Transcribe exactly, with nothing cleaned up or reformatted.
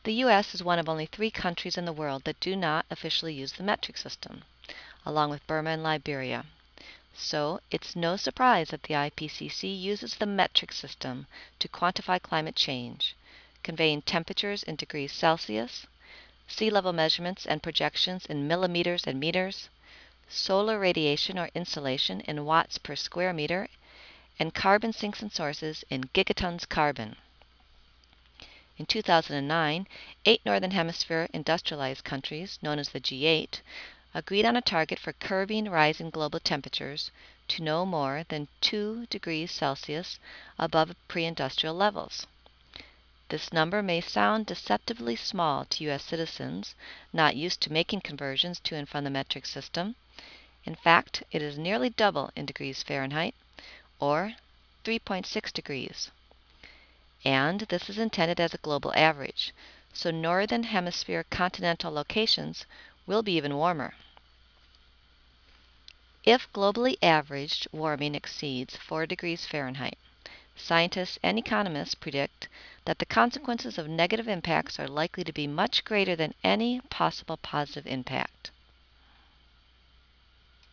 The U S is one of only three countries in the world that do not officially use the metric system, along with Burma and Liberia. So it's no surprise that the I P C C uses the metric system to quantify climate change, conveying temperatures in degrees Celsius, sea level measurements and projections in millimeters and meters, solar radiation or insolation in watts per square meter, and carbon sinks and sources in gigatons carbon. In two thousand nine, eight Northern Hemisphere industrialized countries, known as the G eight, agreed on a target for curbing rising global temperatures to no more than two degrees Celsius above pre-industrial levels. This number may sound deceptively small to U S citizens not used to making conversions to and from the metric system. In fact, it is nearly double in degrees Fahrenheit, or three point six degrees. And this is intended as a global average, so Northern Hemisphere continental locations will be even warmer. If globally averaged warming exceeds four degrees Fahrenheit, scientists and economists predict that the consequences of negative impacts are likely to be much greater than any possible positive impact.